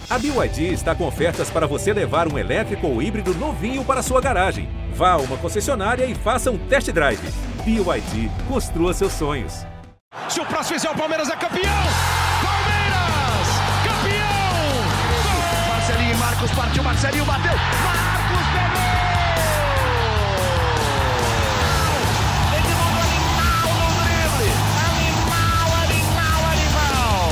A BYD está com ofertas para você levar um elétrico ou híbrido novinho para sua garagem. Vá a uma concessionária e faça um test drive. BYD, construa seus sonhos. Se o próximo fizer o Palmeiras é campeão! Palmeiras! Campeão! Gol! Marcelinho e Marcos partiu, Marcelinho bateu! Marcos pegou! Esse mundo animal no drible! Animal, animal, animal!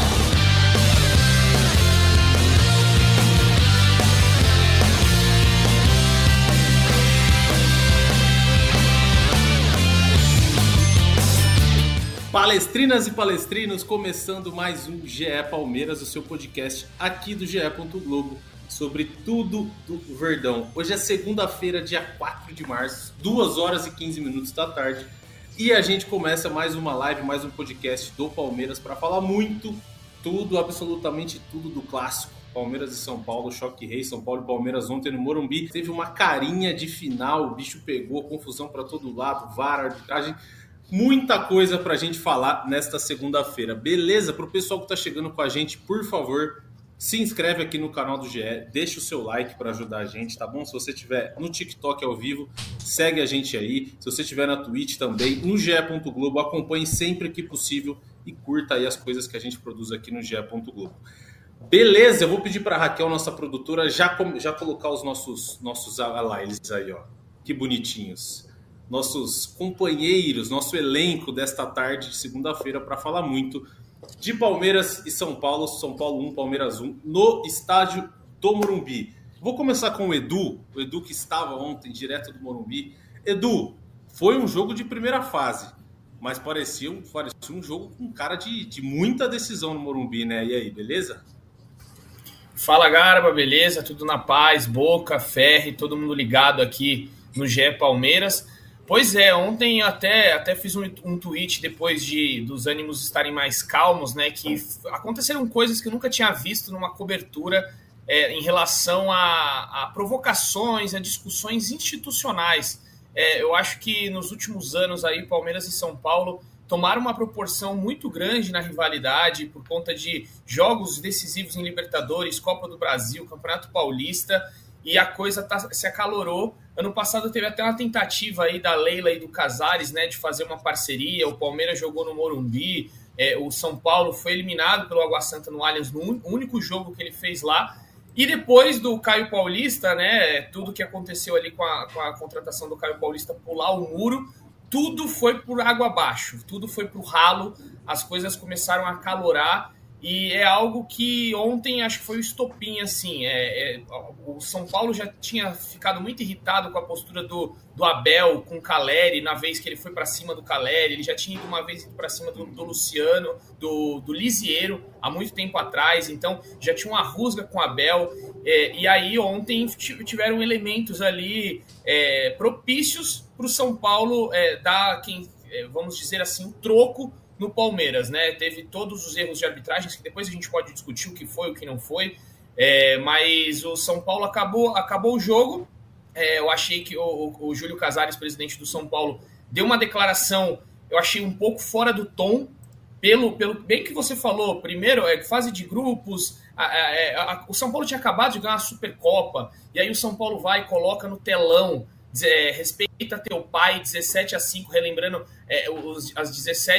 Palestrinas e palestrinos, começando mais um GE Palmeiras, o seu podcast aqui do GE. Globo, sobre tudo do Verdão. Hoje é segunda-feira, dia 4 de março, 2 horas e 15 minutos da tarde, e a gente começa mais uma live, mais um podcast do Palmeiras para falar muito, tudo, absolutamente tudo do clássico. Palmeiras e São Paulo, choque rei, São Paulo e Palmeiras ontem no Morumbi. Teve uma carinha de final, o bicho pegou, confusão para todo lado, VAR, arbitragem. Muita coisa pra gente falar nesta segunda-feira, beleza? Pro pessoal que tá chegando com a gente, por favor, se inscreve aqui no canal do GE, deixa o seu like para ajudar a gente, tá bom? Se você estiver no TikTok ao vivo, segue a gente aí. Se você estiver na Twitch também, no GE. Globo, acompanhe sempre que possível e curta aí as coisas que a gente produz aqui no GE. Globo. Beleza, eu vou pedir pra Raquel, nossa produtora, já colocar os nossos highlights aí, ó. Que bonitinhos. Nossos companheiros, nosso elenco desta tarde de segunda-feira para falar muito de Palmeiras e São Paulo. São Paulo 1, Palmeiras 1, no estádio do Morumbi. Vou começar com o Edu que estava ontem direto do Morumbi. Edu, foi um jogo de primeira fase, mas parecia um jogo com cara de muita decisão no Morumbi, né? E aí, beleza? Fala, Garba, beleza? Tudo na paz, Boca, Ferri, todo mundo ligado aqui no GE Palmeiras. Pois é, ontem até fiz um tweet depois dos ânimos estarem mais calmos, né? Que aconteceram coisas que eu nunca tinha visto numa cobertura em relação a provocações, a discussões institucionais. Eu acho que nos últimos anos aí, Palmeiras e São Paulo tomaram uma proporção muito grande na rivalidade por conta de jogos decisivos em Libertadores, Copa do Brasil, Campeonato Paulista, e a coisa se acalorou. Ano passado teve até uma tentativa aí da Leila e do Casares, né, de fazer uma parceria. O Palmeiras jogou no Morumbi, o São Paulo foi eliminado pelo Água Santa no Allianz no único jogo que ele fez lá. E depois do Caio Paulista, né, tudo que aconteceu ali com a contratação do Caio Paulista pular o muro, tudo foi por água abaixo, tudo foi pro ralo, as coisas começaram a acalorar. E é algo que ontem acho que foi o estopim, assim, o São Paulo já tinha ficado muito irritado com a postura do Abel com o Caleri, na vez que ele foi para cima do Caleri, ele já tinha ido uma vez para cima do Luciano, do Lisiero, há muito tempo atrás, então já tinha uma rusga com o Abel, e aí ontem tiveram elementos ali propícios para o São Paulo dar, vamos dizer assim, um troco no Palmeiras, né? Teve todos os erros de arbitragens, que depois a gente pode discutir o que foi, o que não foi, mas o São Paulo acabou o jogo. Eu achei que o Júlio Casares, presidente do São Paulo, deu uma declaração, eu achei um pouco fora do tom, pelo bem que você falou, primeiro, fase de grupos, o São Paulo tinha acabado de ganhar a Supercopa, e aí o São Paulo vai e coloca no telão, respeita teu pai, 17-5, relembrando as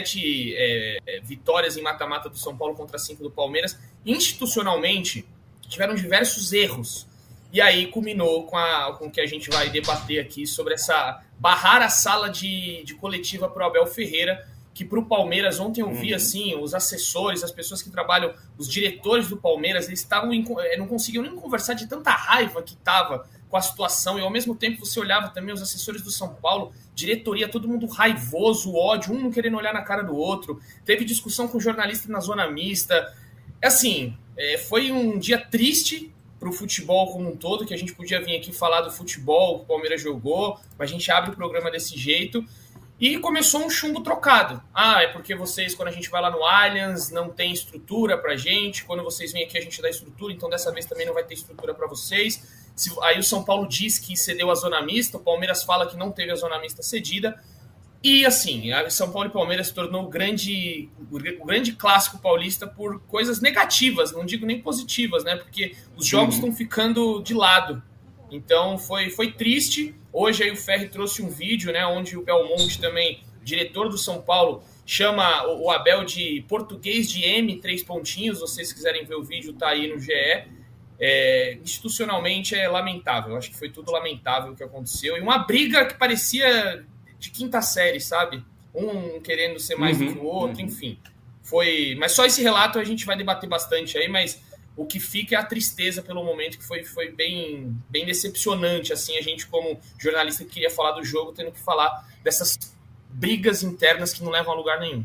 17 vitórias em mata-mata do São Paulo contra 5 do Palmeiras. Institucionalmente, tiveram diversos erros. E aí culminou com o que a gente vai debater aqui sobre essa barrar a sala de coletiva para o Abel Ferreira, que para o Palmeiras, ontem eu vi assim, os assessores, as pessoas que trabalham, os diretores do Palmeiras, eles não conseguiam nem conversar de tanta raiva que estava com a situação, e ao mesmo tempo você olhava também os assessores do São Paulo, diretoria, todo mundo raivoso, ódio, um não querendo olhar na cara do outro, teve discussão com o jornalista na zona mista, assim, foi um dia triste para o futebol como um todo, que a gente podia vir aqui falar do futebol que o Palmeiras jogou, mas a gente abre o programa desse jeito, e começou um chumbo trocado. É porque vocês, quando a gente vai lá no Allianz, não tem estrutura pra gente, quando vocês vêm aqui a gente dá estrutura, então dessa vez também não vai ter estrutura para vocês. Aí o São Paulo diz que cedeu a zona mista, o Palmeiras fala que não teve a zona mista cedida. E assim, a São Paulo e Palmeiras se tornou o grande clássico paulista por coisas negativas, não digo nem positivas, né? Porque os jogos estão ficando de lado. Então foi triste. Hoje aí o Ferri trouxe um vídeo, né? Onde o Belmonte também, diretor do São Paulo, chama o Abel de português de M, 3 pontinhos. Se vocês quiserem ver o vídeo, tá aí no GE. Institucionalmente é lamentável. Acho que foi tudo lamentável o que aconteceu. E uma briga que parecia de quinta série, sabe? Um querendo ser mais do que o outro, enfim. Mas só esse relato a gente vai debater bastante aí, mas o que fica é a tristeza pelo momento, que foi bem decepcionante, assim, a gente como jornalista que queria falar do jogo, tendo que falar dessas brigas internas que não levam a lugar nenhum.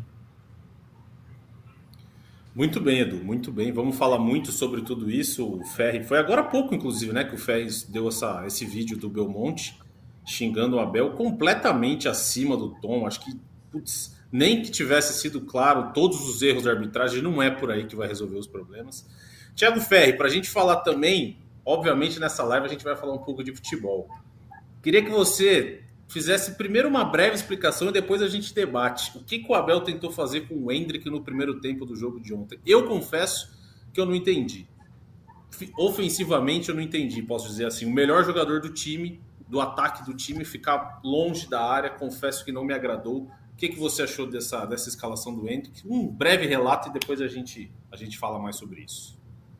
Muito bem, Edu, muito bem. Vamos falar muito sobre tudo isso. O Ferri, foi agora há pouco, inclusive, né, que o Ferri deu esse vídeo do Belmonte, xingando o Abel completamente acima do tom. Acho que, nem que tivesse sido claro todos os erros da arbitragem, não é por aí que vai resolver os problemas. Thiago Ferri, para a gente falar também, obviamente nessa live a gente vai falar um pouco de futebol. Queria que você fizesse primeiro uma breve explicação e depois a gente debate. O que o Abel tentou fazer com o Endrick no primeiro tempo do jogo de ontem? Eu confesso que eu não entendi. Ofensivamente eu não entendi, posso dizer assim. O melhor jogador do time, do ataque do time, ficar longe da área, confesso que não me agradou. O que você achou dessa escalação do Endrick? Um breve relato e depois a gente fala mais sobre isso.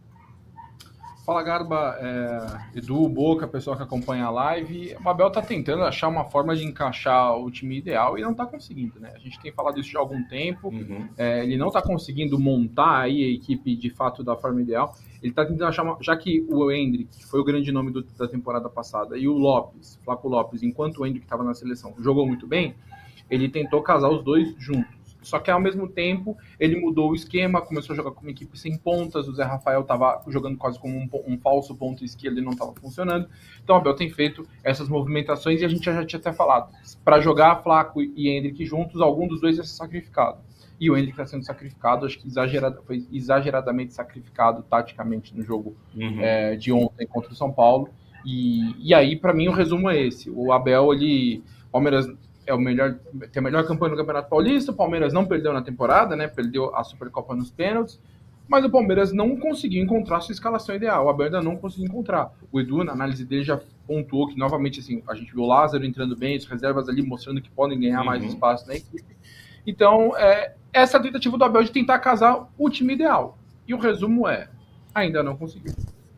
Fala, Garba, Edu, Boca, pessoal que acompanha a live. O Abel tá tentando achar uma forma de encaixar o time ideal e não tá conseguindo, né? A gente tem falado isso já há algum tempo. Ele não tá conseguindo montar aí a equipe de fato da forma ideal. Ele tá tentando achar já que o Endrick, que foi o grande nome da temporada passada, e o Flávio Lopes, enquanto o Endrick estava na seleção, jogou muito bem, ele tentou casar os dois juntos. Só que, ao mesmo tempo, ele mudou o esquema, começou a jogar com uma equipe sem pontas, o Zé Rafael estava jogando quase como um falso ponto esquerdo e não estava funcionando. Então, o Abel tem feito essas movimentações e a gente já tinha até falado. Para jogar Flaco e Endrick juntos, algum dos dois ia ser sacrificado. E o Endrick está sendo sacrificado, acho que foi exageradamente sacrificado taticamente no jogo de ontem contra o São Paulo. E aí, para mim, o resumo é esse. O Abel, Palmeiras tem a melhor campanha no Campeonato Paulista. O Palmeiras não perdeu na temporada, né? Perdeu a Supercopa nos pênaltis, mas o Palmeiras não conseguiu encontrar sua escalação ideal. O Abel ainda não conseguiu encontrar. O Edu, na análise dele, já pontuou que, novamente, assim, a gente viu o Lázaro entrando bem, as reservas ali mostrando que podem ganhar mais espaço na equipe. Então, essa tentativa do Abel de tentar casar o time ideal. E o resumo ainda não conseguiu.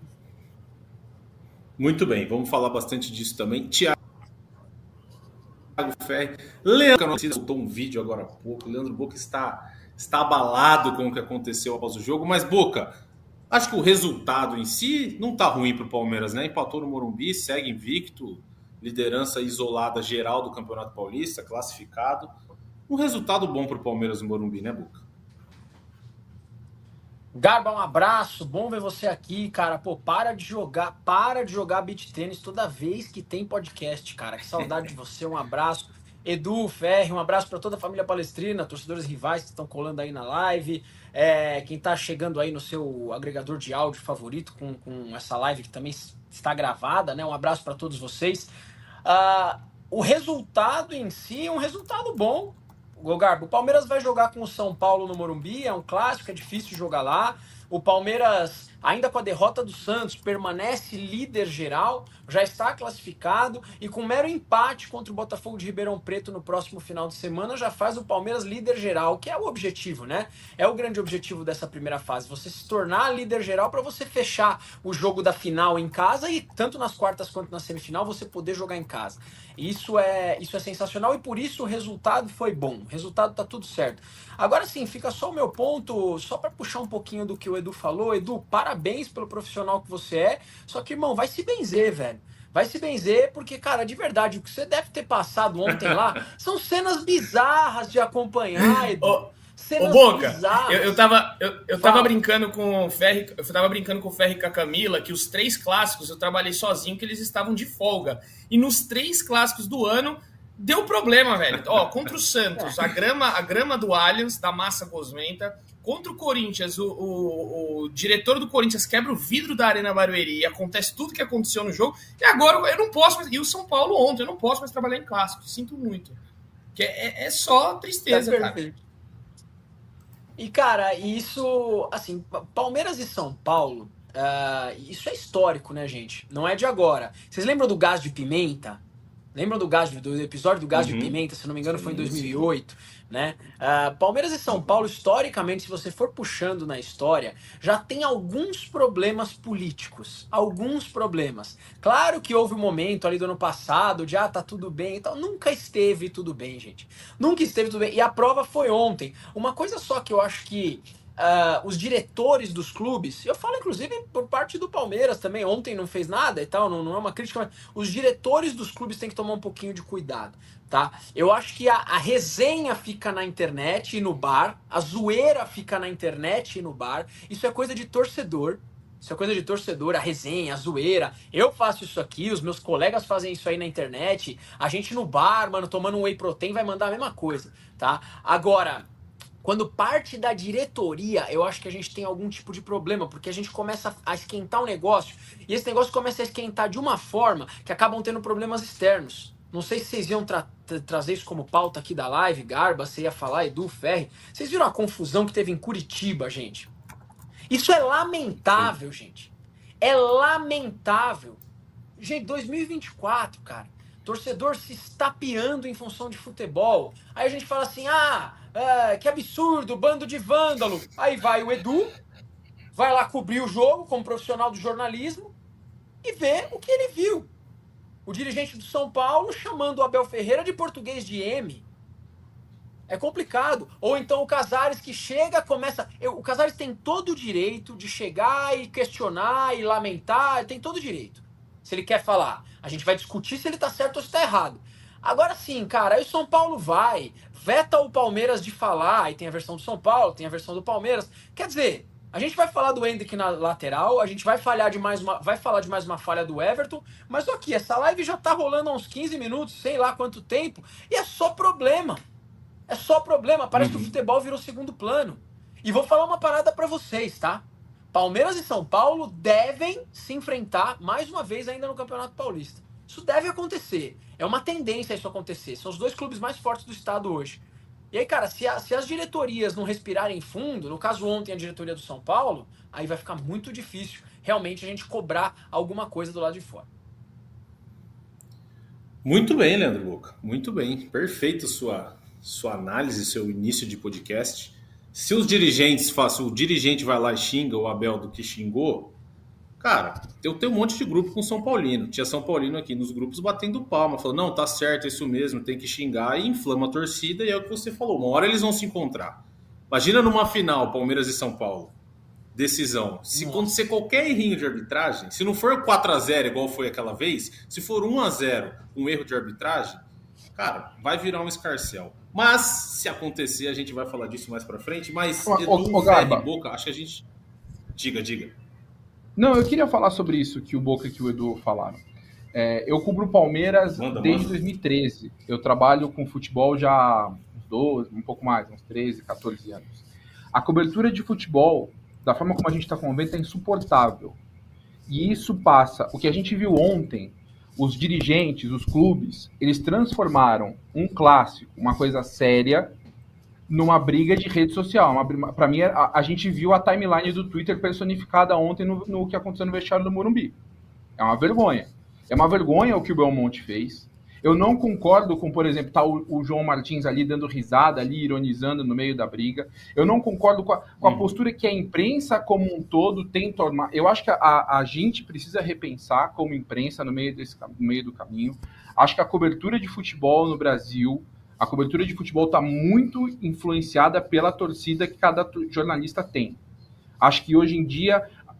Muito bem, vamos falar bastante disso também. Thiago Ferri, Leandro soltou um vídeo agora há pouco. Leandro Boca está abalado com o que aconteceu após o jogo, mas Boca, acho que o resultado em si não está ruim para o Palmeiras, né? Empatou no Morumbi, segue invicto, liderança isolada geral do Campeonato Paulista, classificado. Um resultado bom para o Palmeiras no Morumbi, né, Boca? Garba, um abraço, bom ver você aqui, cara. Pô, para de jogar beach tênis toda vez que tem podcast, cara. Que saudade de você, um abraço. Edu, Ferri, um abraço para toda a família palestrina, torcedores rivais que estão colando aí na live, quem tá chegando aí no seu agregador de áudio favorito com essa live que também está gravada, né? Um abraço para todos vocês. O resultado em si é um resultado bom. Garba, o Palmeiras vai jogar com o São Paulo no Morumbi, é um clássico, é difícil jogar lá. O Palmeiras, ainda com a derrota do Santos, permanece líder geral, já está classificado e com mero empate contra o Botafogo de Ribeirão Preto no próximo final de semana já faz o Palmeiras líder geral, que é o objetivo, né? É o grande objetivo dessa primeira fase, você se tornar líder geral para você fechar o jogo da final em casa e tanto nas quartas quanto na semifinal você poder jogar em casa. Isso é sensacional e por isso o resultado foi bom, o resultado tá tudo certo. Agora sim, fica só o meu ponto, só para puxar um pouquinho do que o Edu falou. Edu, parabéns pelo profissional que você é, só que, irmão, vai se benzer, velho. Vai se benzer, porque, cara, de verdade, o que você deve ter passado ontem lá são cenas bizarras de acompanhar, Edu. Ô, Boca, eu tava brincando com o Ferri, e com a Camila, que os 3 clássicos eu trabalhei sozinho, que eles estavam de folga. E nos 3 clássicos do ano, deu problema, velho. Ó, contra o Santos, a grama do Allianz, da massa gosmenta. Contra o Corinthians, o diretor do Corinthians quebra o vidro da Arena Barueri e acontece tudo que aconteceu no jogo. E agora eu não posso mais... E o São Paulo ontem, eu não posso mais trabalhar em clássico. Sinto muito. Que é só tristeza, cara. E, cara, isso, assim, Palmeiras e São Paulo, isso é histórico, né, gente? Não é de agora. Vocês lembram do Gás de Pimenta? Lembram do episódio do Gás de Pimenta? Se não me engano, foi em 2008, né? Palmeiras e São Paulo, historicamente, se você for puxando na história, já tem alguns problemas políticos. Alguns problemas. Claro que houve um momento ali do ano passado de, tá tudo bem e tal. Nunca esteve tudo bem, gente. Nunca esteve tudo bem. E a prova foi ontem. Uma coisa só que eu acho que os diretores dos clubes, eu falo inclusive por parte do Palmeiras também, ontem não fez nada e tal, não é uma crítica, mas os diretores dos clubes têm que tomar um pouquinho de cuidado, tá? Eu acho que a resenha fica na internet e no bar, a zoeira fica na internet e no bar, isso é coisa de torcedor. Isso é coisa de torcedor, a resenha, a zoeira. Eu faço isso aqui, os meus colegas fazem isso aí na internet, a gente no bar, mano, tomando um whey protein vai mandar a mesma coisa, tá? Agora, quando parte da diretoria, eu acho que a gente tem algum tipo de problema, porque a gente começa a esquentar o negócio, e esse negócio começa a esquentar de uma forma que acabam tendo problemas externos. Não sei se vocês iam trazer isso como pauta aqui da live, Garba, você ia falar, Edu, Ferri. Vocês viram a confusão que teve em Curitiba, gente? Isso é lamentável, gente. É lamentável. Gente, 2024, cara. Torcedor se estapeando em função de futebol. Aí a gente fala assim, que absurdo, bando de vândalo. Aí vai o Edu, vai lá cobrir o jogo como profissional do jornalismo e vê o que ele viu. O dirigente do São Paulo chamando o Abel Ferreira de português de M. É complicado. Ou então o Casares que chega, começa... O Casares tem todo o direito de chegar e questionar e lamentar, tem todo o direito. Se ele quer falar, a gente vai discutir se ele tá certo ou se tá errado. Agora sim, cara, aí o São Paulo vai, veta o Palmeiras de falar, aí tem a versão do São Paulo, tem a versão do Palmeiras. Quer dizer, a gente vai falar do Endrick na lateral, a gente vai falar de mais uma falha do Everton, mas aqui, essa live já tá rolando há uns 15 minutos, sei lá quanto tempo, e é só problema. É só problema, parece que o futebol virou segundo plano. E vou falar uma parada pra vocês, tá? Palmeiras e São Paulo devem se enfrentar mais uma vez ainda no Campeonato Paulista. Isso deve acontecer. É uma tendência isso acontecer. São os dois clubes mais fortes do estado hoje. E aí, cara, se as diretorias não respirarem fundo, no caso ontem a diretoria do São Paulo, aí vai ficar muito difícil realmente a gente cobrar alguma coisa do lado de fora. Muito bem, Leandro Boca. Muito bem. Perfeito sua análise, seu início de podcast. Se os dirigentes o dirigente vai lá e xinga o Abel do que xingou, cara, eu tenho um monte de grupo com São Paulino. Tinha São Paulino aqui nos grupos batendo palma, falando, não, tá certo, é isso mesmo, tem que xingar, e inflama a torcida, e é o que você falou, uma hora eles vão se encontrar. Imagina numa final, Palmeiras e São Paulo, decisão. Se acontecer qualquer errinho de arbitragem, se não for 4-0 igual foi aquela vez, se for 1-0, um erro de arbitragem, cara, vai virar um escarcéu. Mas, se acontecer, a gente vai falar disso mais pra frente. Mas, Edu, Ferri, Boca, acho que a gente... Diga. Não, eu queria falar sobre isso que o Boca e que o Edu falaram. Eu cubro o Palmeiras desde 2013. Eu trabalho com futebol já há uns 12, um pouco mais, uns 13, 14 anos. A cobertura de futebol, da forma como a gente está convendo, é insuportável. E isso passa... O que a gente viu ontem... Os dirigentes, os clubes, eles transformaram um clássico, uma coisa séria, numa briga de rede social. Para mim, a gente viu a timeline do Twitter personificada ontem no que aconteceu no vestiário do Morumbi. É uma vergonha. É uma vergonha o que o Belmonte fez. Eu não concordo com, por exemplo, o João Martins ali dando risada, ali ironizando no meio da briga. Eu não concordo com a postura que a imprensa como um todo tem tomado. Eu acho que a gente precisa repensar como imprensa no meio do caminho. Acho que a cobertura de futebol no Brasil, a cobertura de futebol está muito influenciada pela torcida que cada jornalista tem. Acho que hoje em dia...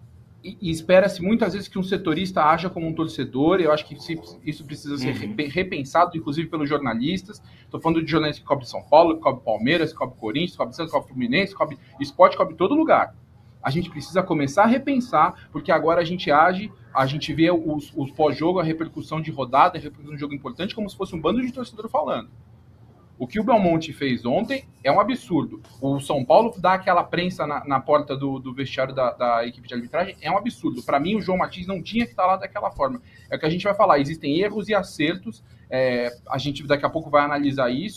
E espera-se muitas vezes que um setorista haja como um torcedor. Eu acho que isso precisa ser repensado, inclusive pelos jornalistas. Estou falando de jornalistas que cobrem São Paulo, que cobrem Palmeiras, que cobrem Corinthians, que cobrem Santos, que cobrem Fluminense, que cobrem esporte, que cobrem todo lugar. A gente precisa começar a repensar, porque agora a gente vê os pós-jogo, a repercussão de rodada, a repercussão de jogo importante, como se fosse um bando de torcedor falando. O que o Belmonte fez ontem é um absurdo. O São Paulo dá aquela prensa na porta do vestiário da equipe de arbitragem é um absurdo. Para mim, o João Martins não tinha que estar lá daquela forma. É o que a gente vai falar. Existem erros e acertos. A gente daqui a pouco vai analisar isso.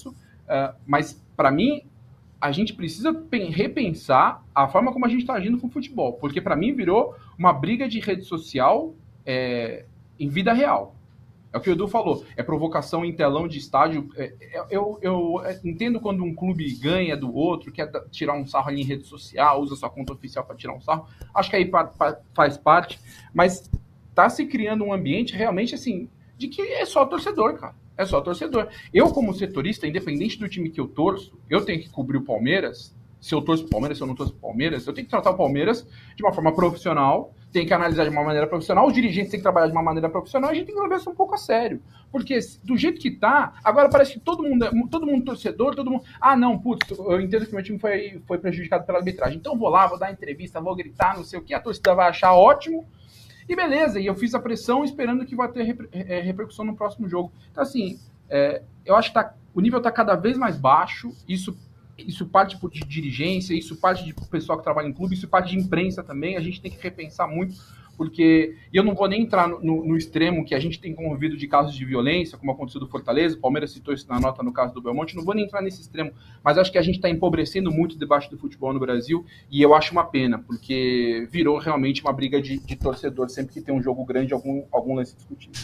Mas, para mim, a gente precisa repensar a forma como a gente está agindo com o futebol. Porque, para mim, virou uma briga de rede social em vida real. É o que o Edu falou, é provocação em telão de estádio. Eu entendo quando um clube ganha do outro, quer tirar um sarro ali em rede social, usa sua conta oficial para tirar um sarro. Acho que aí faz parte, mas tá se criando um ambiente realmente assim, de que é só torcedor, cara. É só torcedor. Eu, como setorista, independente do time que eu torço, eu tenho que cobrir o Palmeiras. Se eu torço pro Palmeiras, se eu não torço pro Palmeiras, eu tenho que tratar o Palmeiras de uma forma profissional, tem que analisar de uma maneira profissional, os dirigentes têm que trabalhar de uma maneira profissional, e a gente tem que levar isso um pouco a sério. Porque do jeito que tá, agora parece que todo mundo torcedor, todo mundo... Ah, não, putz, eu entendo que meu time foi prejudicado pela arbitragem, então vou lá, vou dar entrevista, vou gritar, não sei o que, a torcida vai achar ótimo, e beleza, e eu fiz a pressão esperando que vai ter repercussão no próximo jogo. Então, assim, eu acho que o nível tá cada vez mais baixo, isso parte de dirigência, isso parte de pessoal que trabalha em clube, isso parte de imprensa também, a gente tem que repensar muito, porque, e eu não vou nem entrar no extremo que a gente tem convivido de casos de violência, como aconteceu do Fortaleza, o Palmeiras citou isso na nota no caso do Belmonte, não vou nem entrar nesse extremo, mas acho que a gente está empobrecendo muito o debate do futebol no Brasil, e eu acho uma pena, porque virou realmente uma briga de torcedor, sempre que tem um jogo grande, algum lance discutido.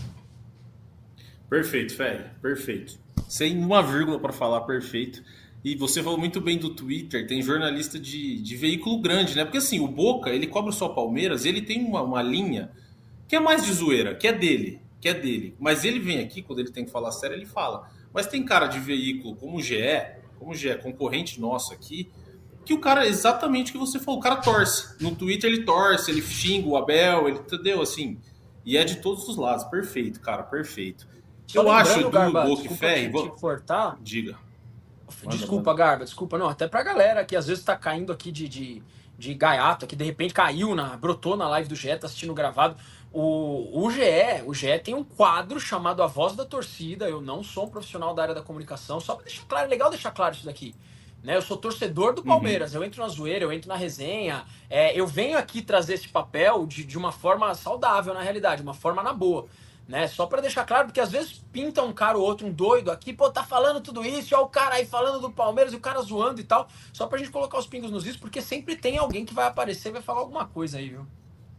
Perfeito, Ferri, perfeito. Sem uma vírgula para falar, perfeito. E você falou muito bem do Twitter, tem jornalista de veículo grande, né? Porque assim, o Boca, ele cobre só Palmeiras, ele tem uma linha que é mais de zoeira, que é dele. Mas ele vem aqui, quando ele tem que falar sério, ele fala. Mas tem cara de veículo como o GE, concorrente nosso aqui, que o cara, exatamente o que você falou, o cara torce. No Twitter ele torce, ele xinga o Abel, ele entendeu? Assim, e é de todos os lados. Perfeito, cara, perfeito. Eu acho, do Boca e Ferri... Diga. Desculpa, Garba, desculpa. Não, até pra galera que às vezes tá caindo aqui de gaiato, que de repente brotou na live do GE, tá assistindo gravado. O GE tem um quadro chamado A Voz da Torcida. Eu não sou um profissional da área da comunicação, só pra deixar claro, é legal deixar claro isso daqui. Né? Eu sou torcedor do Palmeiras, eu entro na zoeira, eu entro na resenha, eu venho aqui trazer esse papel de uma forma saudável, na realidade, uma forma na boa. Né? Só pra deixar claro, porque às vezes pinta um cara ou outro, um doido aqui, pô, tá falando tudo isso, ó, o cara aí falando do Palmeiras, e o cara zoando e tal, só pra gente colocar os pingos nos is, porque sempre tem alguém que vai aparecer e vai falar alguma coisa aí, viu?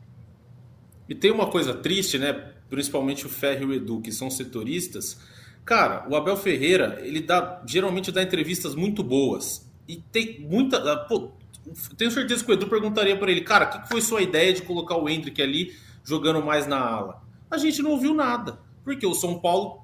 E tem uma coisa triste, né? Principalmente o Ferri e o Edu, que são setoristas. Cara, o Abel Ferreira, ele geralmente dá entrevistas muito boas. E tem muita... Pô, tenho certeza que o Edu perguntaria pra ele, cara, o que foi sua ideia de colocar o Endrick ali jogando mais na ala? A gente não ouviu nada, porque o São Paulo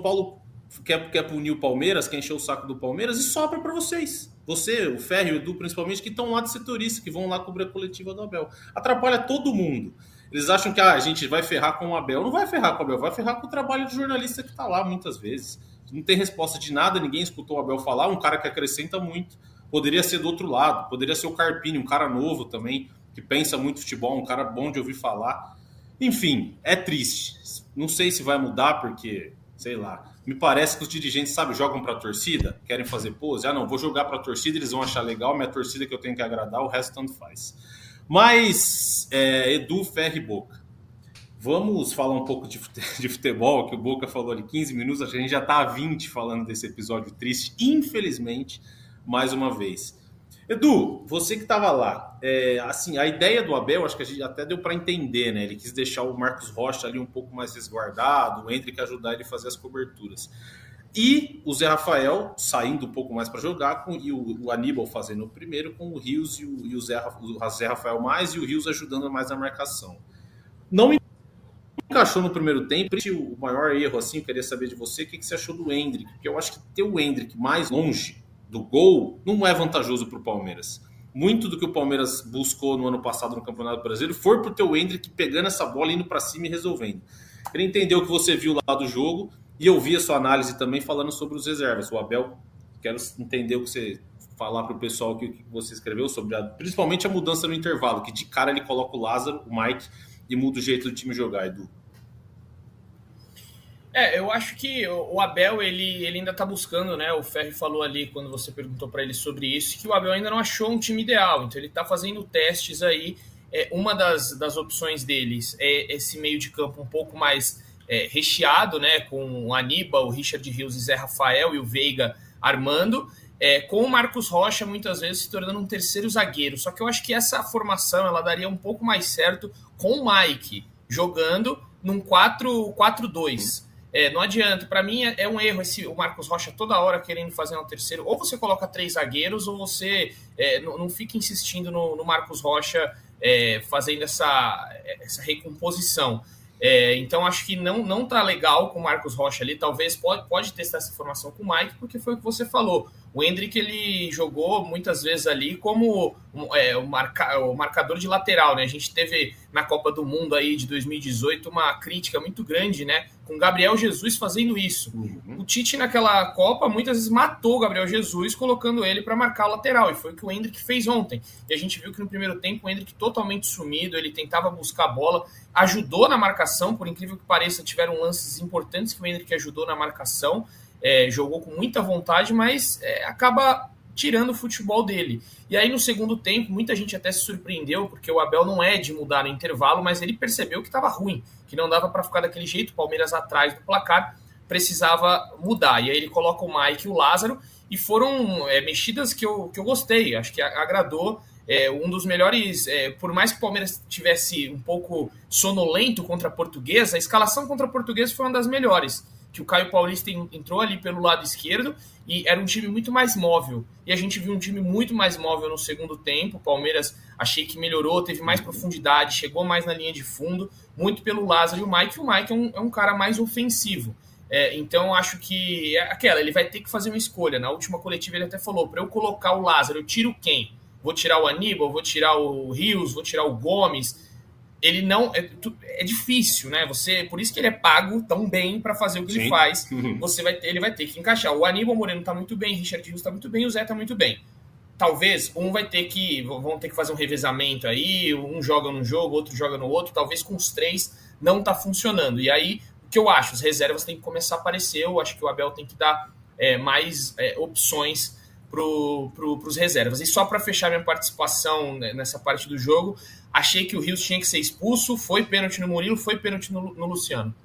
quer punir o Palmeiras, quer encher o saco do Palmeiras e sobra para vocês. Você, o Ferri e o Edu, principalmente, que estão lá de setorista, que vão lá cobrir a coletiva do Abel. Atrapalha todo mundo. Eles acham que a gente vai ferrar com o Abel. Não vai ferrar com o Abel, vai ferrar com o trabalho do jornalista que está lá muitas vezes. Não tem resposta de nada, ninguém escutou o Abel falar, um cara que acrescenta muito. Poderia ser do outro lado, poderia ser o Carpini, um cara novo também, que pensa muito futebol, um cara bom de ouvir falar. Enfim, é triste. Não sei se vai mudar, porque, sei lá, me parece que os dirigentes, sabe, jogam para a torcida, querem fazer pose. Ah, não, vou jogar para a torcida, eles vão achar legal, minha torcida que eu tenho que agradar, o resto tanto faz. Mas, Edu, Ferri e Boca. Vamos falar um pouco de futebol, que o Boca falou ali 15 minutos, a gente já está há 20 falando desse episódio triste, infelizmente, mais uma vez. Edu, você que estava lá, assim, a ideia do Abel, acho que a gente até deu para entender, né? Ele quis deixar o Marcos Rocha ali um pouco mais resguardado, o Endrick ajudar ele a fazer as coberturas. E o Zé Rafael saindo um pouco mais para jogar, e o Aníbal fazendo o primeiro, com o Rios e o Zé Rafael mais, e o Rios ajudando mais na marcação. Não me encaixou no primeiro tempo. O maior erro, assim, eu queria saber de você, o que você achou do Endrick? Porque eu acho que ter o Endrick mais longe do gol não é vantajoso para o Palmeiras. Muito do que o Palmeiras buscou no ano passado no Campeonato Brasileiro foi por ter o Endrick pegando essa bola, indo para cima e resolvendo. Queria entender o que você viu lá do jogo e eu vi a sua análise também falando sobre os reservas. O Abel, quero entender o que você falar para o pessoal que você escreveu sobre, principalmente a mudança no intervalo, que de cara ele coloca o Lázaro, o Mike, e muda o jeito do time jogar, Edu. Eu acho que o Abel, ele ainda está buscando, né? O Ferri falou ali, quando você perguntou para ele sobre isso, que o Abel ainda não achou um time ideal. Então, ele está fazendo testes aí. Uma das opções deles é esse meio de campo um pouco mais recheado, né? Com o Aníbal, o Richard Rios e Zé Rafael e o Veiga armando, com o Marcos Rocha muitas vezes se tornando um terceiro zagueiro. Só que eu acho que essa formação ela daria um pouco mais certo com o Mike jogando num 4-4-2. Não adianta, para mim é um erro o Marcos Rocha toda hora querendo fazer um terceiro. Ou você coloca 3 zagueiros, ou você não fica insistindo no Marcos Rocha fazendo essa recomposição. Então acho que não tá legal com o Marcos Rocha ali. Talvez pode testar essa formação com o Mike, porque foi o que você falou. O Endrick ele jogou muitas vezes ali como o marcador de lateral, né? A gente teve na Copa do Mundo aí de 2018 uma crítica muito grande, né? Com o Gabriel Jesus fazendo isso. O Tite naquela Copa muitas vezes matou o Gabriel Jesus colocando ele para marcar o lateral, e foi o que o Endrick fez ontem. E a gente viu que no primeiro tempo o Endrick totalmente sumido, ele tentava buscar a bola, ajudou na marcação, por incrível que pareça, tiveram lances importantes que o Endrick ajudou na marcação, jogou com muita vontade, mas acaba tirando o futebol dele. E aí no segundo tempo, muita gente até se surpreendeu, porque o Abel não é de mudar no intervalo, mas ele percebeu que estava ruim, que não dava para ficar daquele jeito, o Palmeiras atrás do placar, precisava mudar. E aí ele coloca o Mike e o Lázaro, e foram mexidas que eu gostei, acho que agradou. Um dos melhores, por mais que o Palmeiras tivesse um pouco sonolento contra a Portuguesa, a escalação contra a Portuguesa foi uma das melhores, que o Caio Paulista entrou ali pelo lado esquerdo e era um time muito mais móvel. E a gente viu um time muito mais móvel no segundo tempo. O Palmeiras achei que melhorou, teve mais profundidade, chegou mais na linha de fundo, muito pelo Lázaro e o Mike. O Mike é um cara mais ofensivo. Então acho que ele vai ter que fazer uma escolha. Na última coletiva ele até falou, para eu colocar o Lázaro, eu tiro quem? Vou tirar o Aníbal, vou tirar o Rios, vou tirar o Gomes. Ele não... É difícil, né? Por isso que ele é pago tão bem para fazer o que ele faz. Ele vai ter que encaixar. O Aníbal Moreno tá muito bem, o Richard Rios tá muito bem, o Zé tá muito bem. Talvez vão ter que fazer um revezamento aí, um joga num jogo, outro joga no outro. Talvez com os 3 não tá funcionando. E aí, o que eu acho? As reservas têm que começar a aparecer. Eu acho que o Abel tem que dar mais opções pros reservas. E só para fechar minha participação nessa parte do jogo, achei que o Rios tinha que ser expulso, foi pênalti no Murilo, foi pênalti no Luciano.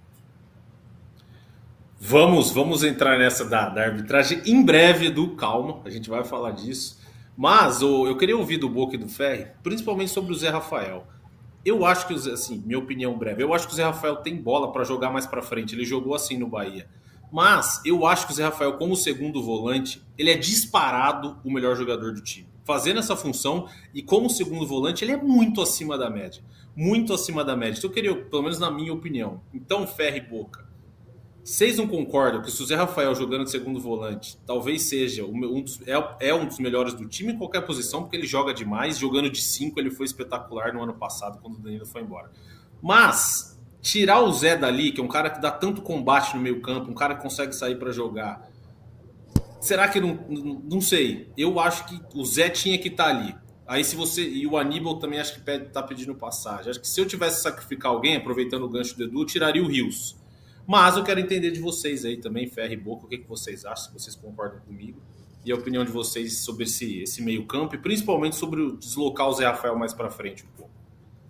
Vamos entrar nessa da arbitragem em breve, Edu, calma, a gente vai falar disso. Mas eu queria ouvir do Boca e do Ferri, principalmente sobre o Zé Rafael. Eu acho que, assim, minha opinião breve, eu acho que o Zé Rafael tem bola para jogar mais para frente, ele jogou assim no Bahia. Mas eu acho que o Zé Rafael, como segundo volante, ele é disparado o melhor jogador do time. Fazendo essa função, e como segundo volante, ele é muito acima da média. Muito acima da média. Então eu queria, pelo menos na minha opinião. Então, Ferri e Boca, vocês não concordam que se o Zé Rafael jogando de segundo volante, talvez seja um dos melhores do time em qualquer posição, porque ele joga demais. Jogando de 5, ele foi espetacular no ano passado, quando o Danilo foi embora. Mas tirar o Zé dali, que é um cara que dá tanto combate no meio campo, um cara que consegue sair para jogar, será que não sei? Eu acho que o Zé tinha que estar ali. Aí se você... E o Aníbal também acho que tá pedindo passagem. Acho que se eu tivesse que sacrificar alguém, aproveitando o gancho do Edu, eu tiraria o Rios. Mas eu quero entender de vocês aí também, Ferri e Boca, o que vocês acham, se vocês concordam comigo. E a opinião de vocês sobre esse meio campo, e principalmente sobre o deslocar o Zé Rafael mais para frente um pouco.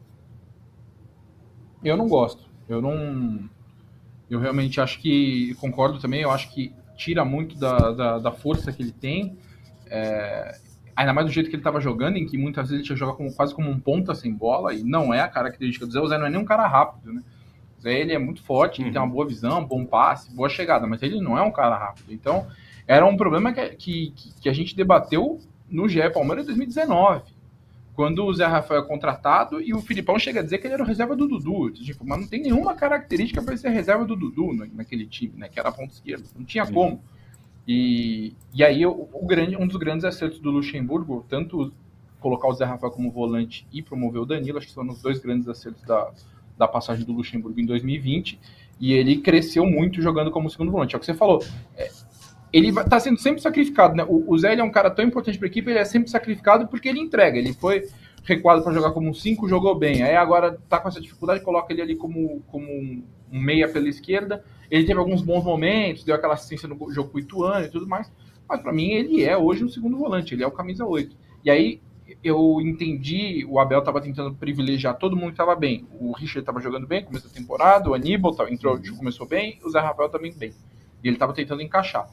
Eu não gosto. Eu realmente acho que... Concordo também, eu acho que tira muito da força que ele tem. Ainda mais do jeito que ele estava jogando, em que muitas vezes ele joga quase como um ponta sem bola, e não é a característica do Zé. O Zé não é nem um cara rápido, né? O Zé, ele é muito forte, ele tem uma boa visão, bom passe, boa chegada, mas ele não é um cara rápido. Então, era um problema que a gente debateu no GE Palmeiras em 2019. Quando o Zé Rafael é contratado e o Filipão chega a dizer que ele era o reserva do Dudu. Tipo, mas não tem nenhuma característica para ser reserva do Dudu naquele time, né? Que era a ponta esquerda. Não tinha como. E aí um dos grandes acertos do Luxemburgo, tanto colocar o Zé Rafael como volante e promover o Danilo, acho que são os 2 grandes acertos da passagem do Luxemburgo em 2020. E ele cresceu muito jogando como segundo volante. É o que você falou. Ele está sendo sempre sacrificado, né? O Zé ele é um cara tão importante para a equipe, ele é sempre sacrificado porque ele entrega. Ele foi recuado para jogar como um 5, jogou bem. Aí agora está com essa dificuldade, coloca ele ali como um meia pela esquerda. Ele teve alguns bons momentos, deu aquela assistência no jogo com o Ituano e tudo mais. Mas para mim ele é hoje um segundo volante, ele é o camisa 8. E aí eu entendi, o Abel estava tentando privilegiar todo mundo que estava bem. O Richard estava jogando bem, começo da temporada, o Aníbal começou bem, o Zé Rafael também bem. E ele estava tentando encaixar.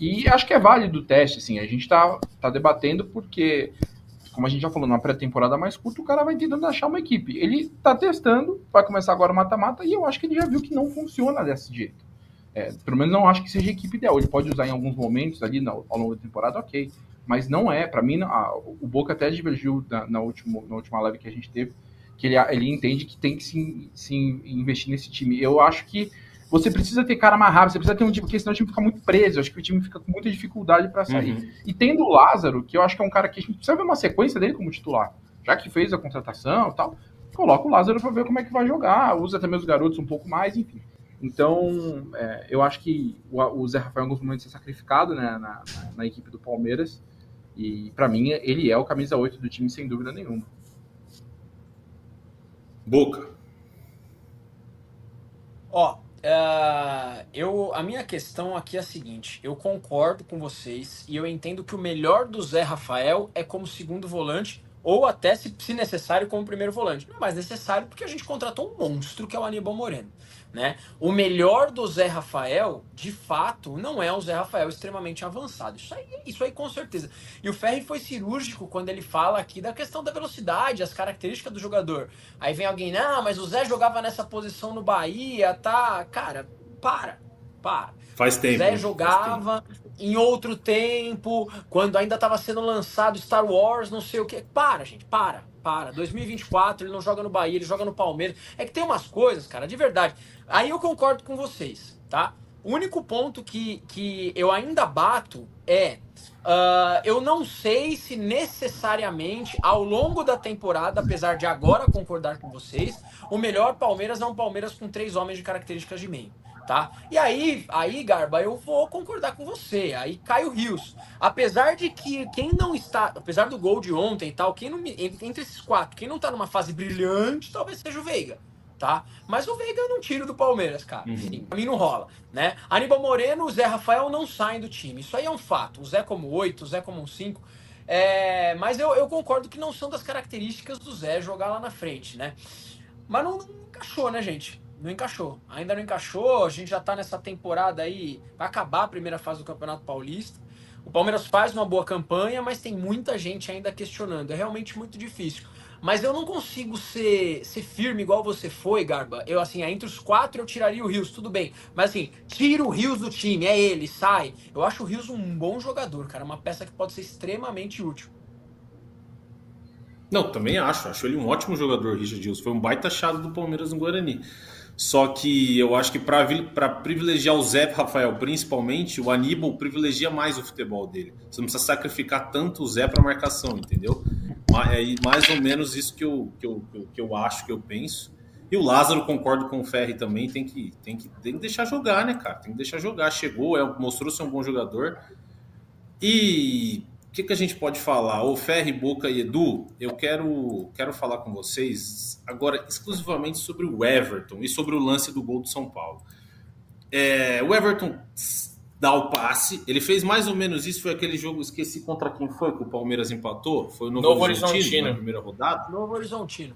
E acho que é válido o teste, assim, a gente tá debatendo porque, como a gente já falou, numa pré-temporada mais curta, o cara vai tentando achar uma equipe. Ele tá testando, vai começar agora o mata-mata, e eu acho que ele já viu que não funciona desse jeito. Pelo menos não acho que seja a equipe ideal. Ele pode usar em alguns momentos ali ao longo da temporada, ok. Mas não é, pra mim, o Boca até divergiu na última live que a gente teve, que ele entende que tem que se investir nesse time. Eu acho que você precisa ter cara mais rápido, você precisa ter um time, porque senão o time fica muito preso, eu acho que o time fica com muita dificuldade para sair. E tendo o Lázaro, que eu acho que é um cara que a gente precisa ver uma sequência dele como titular, já que fez a contratação e tal, coloca o Lázaro para ver como é que vai jogar, usa também os garotos um pouco mais, enfim. Então, eu acho que o Zé Rafael em alguns momentos é sacrificado, né, na equipe do Palmeiras, e para mim ele é o camisa 8 do time sem dúvida nenhuma. Boca. A minha questão aqui é a seguinte: eu concordo com vocês e eu entendo que o melhor do Zé Rafael é como segundo volante ou até, se necessário, como primeiro volante. Não é mais necessário porque a gente contratou um monstro que é o Aníbal Moreno, né? O melhor do Zé Rafael, de fato, não é um Zé Rafael extremamente avançado. Isso aí com certeza. E o Ferri foi cirúrgico quando ele fala aqui da questão da velocidade, as características do jogador. Aí vem alguém, mas o Zé jogava nessa posição no Bahia, tá? Cara, para. Faz tempo. O Zé jogava em outro tempo, quando ainda estava sendo lançado Star Wars, não sei o que. Gente, para. 2024, ele não joga no Bahia, ele joga no Palmeiras. É que tem umas coisas, cara, de verdade. Aí eu concordo com vocês, tá? O único ponto que eu ainda bato eu não sei se necessariamente ao longo da temporada, apesar de agora concordar com vocês, o melhor Palmeiras é um Palmeiras com 3 homens de características de meio. Tá? E aí, Garba, eu vou concordar com você. Aí cai o Rios. Apesar de que quem não está, apesar do gol de ontem e tal, entre esses 4, quem não tá numa fase brilhante, talvez seja o Veiga, tá? Mas o Veiga eu não tiro do Palmeiras, cara. Sim, pra mim não rola, né? Aníbal Moreno, o Zé Rafael não saem do time. Isso aí é um fato. O Zé como 8, o Zé como um 5. Mas eu concordo que não são das características do Zé jogar lá na frente, né? Mas não encaixou, né, gente? Não encaixou. Ainda não encaixou. A gente já tá nessa temporada aí. Vai acabar a primeira fase do Campeonato Paulista. O Palmeiras faz uma boa campanha, mas tem muita gente ainda questionando. É realmente muito difícil. Mas eu não consigo ser firme igual você foi, Garba. Eu, assim, entre os 4 eu tiraria o Rios, tudo bem. Mas, assim, tira o Rios do time. É ele, sai. Eu acho o Rios um bom jogador, cara. Uma peça que pode ser extremamente útil. Não, também acho ele um ótimo jogador, Richard Rios. Foi um baita achado do Palmeiras no Guarani. Só que eu acho que para privilegiar o Zé Rafael, principalmente, o Aníbal privilegia mais o futebol dele. Você não precisa sacrificar tanto o Zé para marcação, entendeu? É mais ou menos isso que eu acho, que eu penso. E o Lázaro, concordo com o Ferri também, tem que deixar jogar, né, cara? Tem que deixar jogar. Chegou, mostrou ser um bom jogador. E o que a gente pode falar? O Ferri, Boca e Edu, eu quero falar com vocês agora exclusivamente sobre o Everton e sobre o lance do gol do São Paulo. O Everton dá o passe, ele fez mais ou menos isso, foi aquele jogo, esqueci contra quem foi que o Palmeiras empatou, foi o Novo Horizontino na primeira rodada? Novo Horizontino.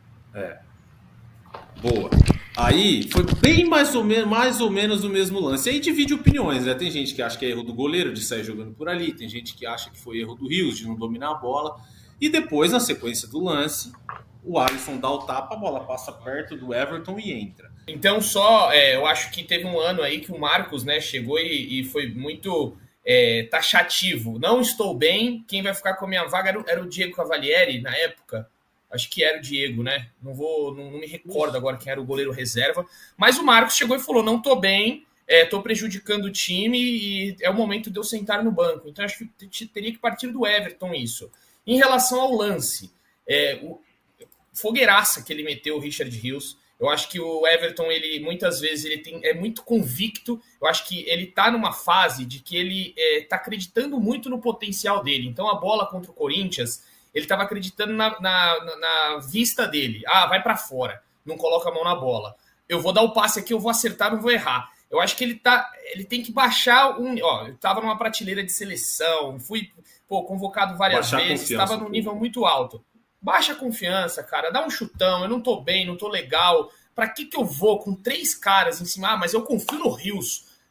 Boa. Aí foi bem mais ou menos o mesmo lance. Aí divide opiniões, né? Tem gente que acha que é erro do goleiro de sair jogando por ali, tem gente que acha que foi erro do Rios de não dominar a bola. E depois, na sequência do lance, o Alisson dá o tapa, a bola passa perto do Everton e entra. Então eu acho que teve um ano aí que o Marcos, né, chegou e foi muito taxativo. Não estou bem, quem vai ficar com a minha vaga era o Diego Cavalieri na época. Acho que era o Diego, né? Não me recordo agora quem era o goleiro reserva. Mas o Marcos chegou e falou, não tô bem, tô prejudicando o time e é o momento de eu sentar no banco. Então acho que teria que partir do Everton isso. Em relação ao lance, fogueiraça que ele meteu o Richard Rios. Eu acho que o Everton, muitas vezes, é muito convicto. Eu acho que ele tá numa fase de que ele tá acreditando muito no potencial dele. Então a bola contra o Corinthians, ele estava acreditando na vista dele. Vai para fora, não coloca a mão na bola. Eu vou dar o passe aqui, eu vou acertar, não vou errar. Eu acho que ele tem que baixar eu estava numa prateleira de seleção, fui convocado várias vezes, estava num nível muito alto. Baixa a confiança, cara, dá um chutão, eu não tô bem, não tô legal. Para que eu vou com 3 caras em cima? Mas eu confio no Rios.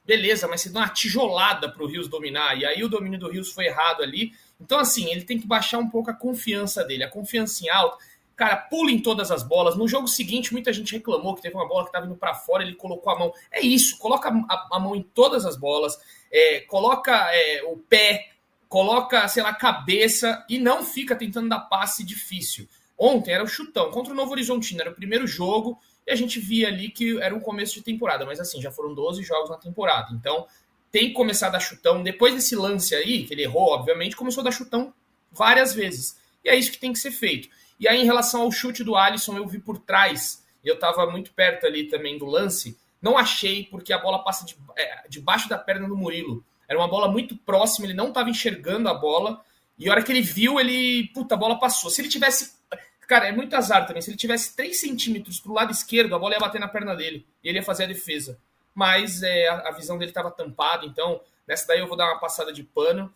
beleza, mas você dá uma tijolada pro Rios dominar, e aí o domínio do Rios foi errado ali. Então, assim, ele tem que baixar um pouco a confiança dele, a confiança em alta. Cara, pula em todas as bolas. No jogo seguinte, muita gente reclamou que teve uma bola que estava indo para fora, ele colocou a mão. É isso, coloca a mão em todas as bolas, coloca o pé, coloca, sei lá, a cabeça e não fica tentando dar passe difícil. Ontem era o chutão contra o Novo Horizontino, era o primeiro jogo e a gente via ali que era um começo de temporada, mas assim, já foram 12 jogos na temporada, então tem que começar a dar chutão. Depois desse lance aí, que ele errou, obviamente, começou a dar chutão várias vezes, e é isso que tem que ser feito. E aí, em relação ao chute do Alisson, eu vi por trás, eu estava muito perto ali também do lance, não achei, porque a bola passa debaixo da perna do Murilo. Era uma bola muito próxima, ele não estava enxergando a bola, e a hora que ele viu, a bola passou. Se ele tivesse... Cara, é muito azar também. Se ele tivesse 3 centímetros pro lado esquerdo, a bola ia bater na perna dele, e ele ia fazer a defesa. Mas a visão dele estava tampada, então nessa daí eu vou dar uma passada de pano.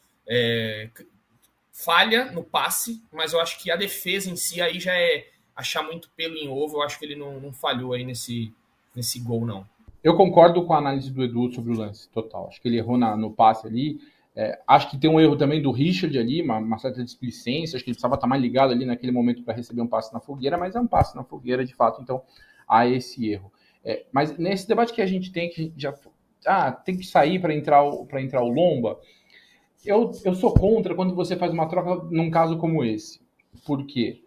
Falha no passe, mas eu acho que a defesa em si aí já é achar muito pelo em ovo. Eu acho que ele não falhou aí nesse gol, não. Eu concordo com a análise do Edu sobre o lance, total. Acho que ele errou no passe ali. Acho que tem um erro também do Richard ali, uma certa displicência. Acho que ele precisava estar mais ligado ali naquele momento para receber um passe na fogueira, mas é um passe na fogueira de fato, então há esse erro. Mas nesse debate que a gente tem, que a gente já tem que sair para entrar o Lomba, eu sou contra quando você faz uma troca num caso como esse. Por quê?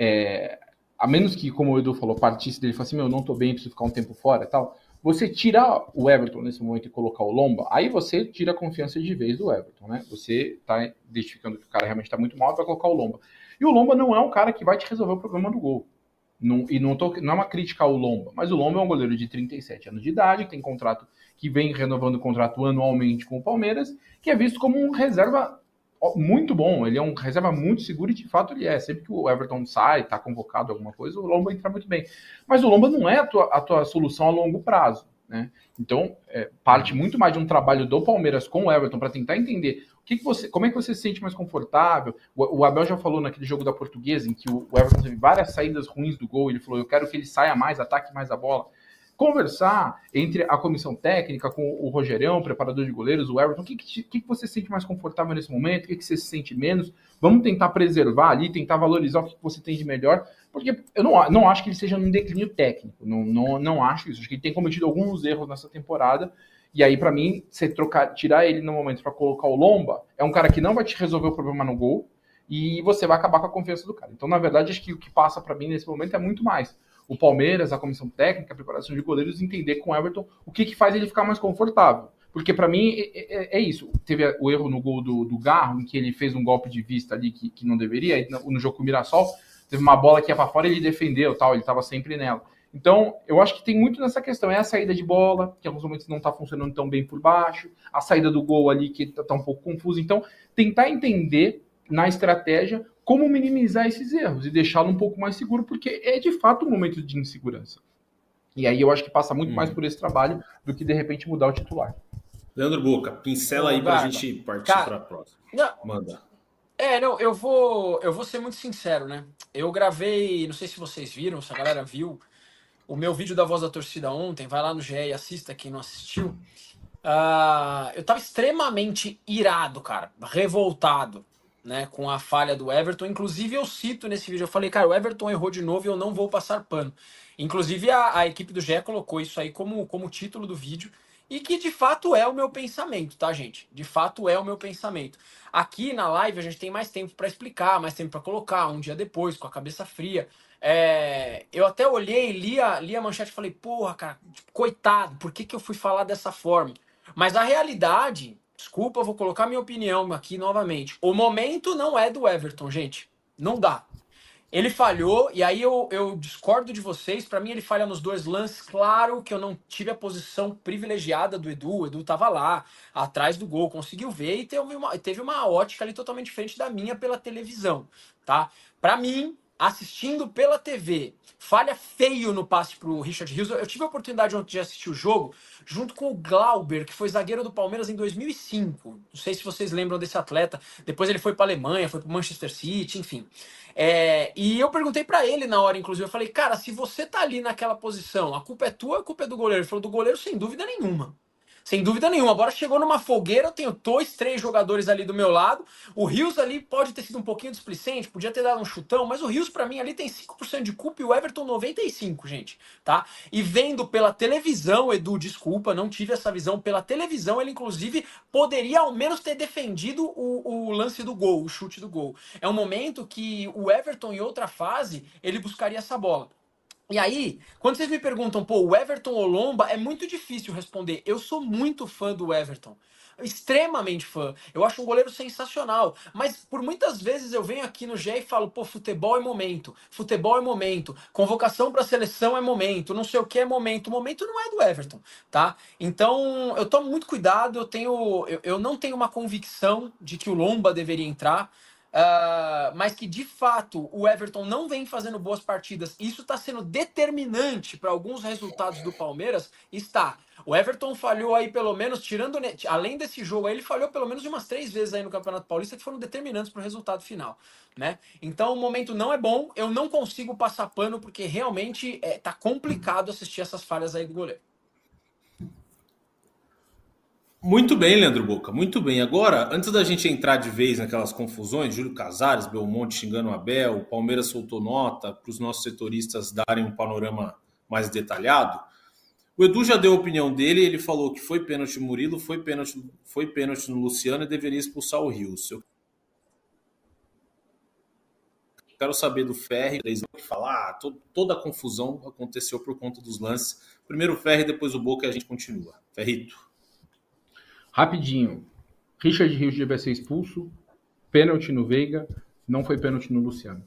A menos que, como o Edu falou, partisse dele e falasse assim, eu não tô bem, preciso ficar um tempo fora e tal. Você tirar o Everton nesse momento e colocar o Lomba, aí você tira a confiança de vez do Everton, né? Você tá identificando que o cara realmente tá muito mal, vai colocar o Lomba. E o Lomba não é um cara que vai te resolver o problema do gol. Não é uma crítica ao Lomba, mas o Lomba é um goleiro de 37 anos de idade, que tem contrato, que vem renovando o contrato anualmente com o Palmeiras, que é visto como um reserva muito bom, ele é um reserva muito seguro e de fato ele é. Sempre que o Everton sai, tá convocado alguma coisa, o Lomba entra muito bem. Mas o Lomba não é a tua solução a longo prazo, né? Então, parte muito mais de um trabalho do Palmeiras com o Everton para tentar entender como é que você se sente mais confortável. O Abel já falou naquele jogo da Portuguesa, em que o Everton teve várias saídas ruins do gol, ele falou, eu quero que ele saia mais, ataque mais a bola. Conversar entre a comissão técnica com o Rogerão, preparador de goleiros, o Everton, o que você se sente mais confortável nesse momento, o que você se sente menos, vamos tentar preservar ali, tentar valorizar o que você tem de melhor, porque eu não acho que ele seja num declínio técnico, não acho isso, acho que ele tem cometido alguns erros nessa temporada, e aí para mim, você tirar ele no momento para colocar o Lomba, é um cara que não vai te resolver o problema no gol, e você vai acabar com a confiança do cara. Então, na verdade, acho que o que passa para mim nesse momento é muito mais o Palmeiras, a comissão técnica, a preparação de goleiros, entender com o Everton o que faz ele ficar mais confortável. Porque, para mim, é isso. Teve o erro no gol do Garro, em que ele fez um golpe de vista ali que não deveria. Aí, no jogo com o Mirassol, teve uma bola que ia para fora e ele defendeu, tal, ele estava sempre nela. Então, eu acho que tem muito nessa questão. É a saída de bola, que em alguns momentos não está funcionando tão bem por baixo. A saída do gol ali, que está um pouco confusa. Então, tentar entender na estratégia como minimizar esses erros e deixá-lo um pouco mais seguro, porque é de fato um momento de insegurança. E aí eu acho que passa muito mais por esse trabalho do que de repente mudar o titular. Leandro Boca, pincela aí pra gente partir para a próxima. Manda. Eu vou ser muito sincero, né? Eu gravei, não sei se vocês viram, se a galera viu, o meu vídeo da Voz da Torcida ontem, vai lá no GE e assista quem não assistiu. Eu tava extremamente irado, cara, revoltado, né, com a falha do Everton. Inclusive eu cito nesse vídeo, eu falei, cara, o Everton errou de novo e eu não vou passar pano. Inclusive a equipe do GE colocou isso aí como título do vídeo, e que de fato é o meu pensamento, tá, gente? De fato é o meu pensamento. Aqui na live a gente tem mais tempo para explicar, mais tempo para colocar, um dia depois, com a cabeça fria. Eu até olhei, li a manchete e falei, porra, cara, coitado, por que eu fui falar dessa forma? Mas a realidade... Desculpa, eu vou colocar minha opinião aqui novamente. O momento não é do Everton, gente. Não dá. Ele falhou, e aí eu discordo de vocês. Para mim, ele falha nos 2 lances. Claro que eu não tive a posição privilegiada do Edu. O Edu tava lá, atrás do gol, conseguiu ver e teve uma ótica ali totalmente diferente da minha pela televisão, tá? Para mim, assistindo pela TV, falha feio no passe pro Richard Rios. Eu tive a oportunidade ontem de assistir o jogo junto com o Glauber, que foi zagueiro do Palmeiras em 2005. Não sei se vocês lembram desse atleta. Depois ele foi para Alemanha, foi para Manchester City, enfim. E eu perguntei para ele na hora, inclusive, eu falei, cara, se você tá ali naquela posição, a culpa é tua ou a culpa é do goleiro? Ele falou, do goleiro sem dúvida nenhuma. Sem dúvida nenhuma. Agora chegou numa fogueira, eu tenho 2, 3 jogadores ali do meu lado. O Rios ali pode ter sido um pouquinho displicente, podia ter dado um chutão, mas o Rios pra mim ali tem 5% de culpa e o Everton 95%, gente, tá? E vendo pela televisão, Edu, desculpa, não tive essa visão pela televisão, ele inclusive poderia ao menos ter defendido o lance do gol, o chute do gol. É um momento que o Everton em outra fase, ele buscaria essa bola. E aí, quando vocês me perguntam, pô, o Everton ou Lomba, é muito difícil responder. Eu sou muito fã do Everton. Extremamente fã. Eu acho um goleiro sensacional. Mas por muitas vezes eu venho aqui no GE e falo, pô, futebol é momento. Futebol é momento. Convocação para seleção é momento. Não sei o que é momento. O momento não é do Everton, tá? Então, eu tomo muito cuidado. Eu não tenho uma convicção de que o Lomba deveria entrar. Mas que de fato o Everton não vem fazendo boas partidas, isso está sendo determinante para alguns resultados do Palmeiras. Está. O Everton falhou aí pelo menos, além desse jogo aí, ele falhou pelo menos umas 3 vezes aí no Campeonato Paulista que foram determinantes para o resultado final, né? Então o momento não é bom, eu não consigo passar pano porque realmente tá complicado assistir essas falhas aí do goleiro. Muito bem, Leandro Boca, muito bem. Agora, antes da gente entrar de vez naquelas confusões, Júlio Casares, Belmonte xingando o Abel, o Palmeiras soltou nota para os nossos setoristas darem um panorama mais detalhado. O Edu já deu a opinião dele, ele falou que foi pênalti no Murilo, foi pênalti no Luciano e deveria expulsar o Rios. Eu quero saber do Ferri, que falar, toda a confusão aconteceu por conta dos lances. Primeiro o Ferri, depois o Boca e a gente continua. Ferrito. Rapidinho, Richard Rios devia ser expulso, pênalti no Veiga, não foi pênalti no Luciano.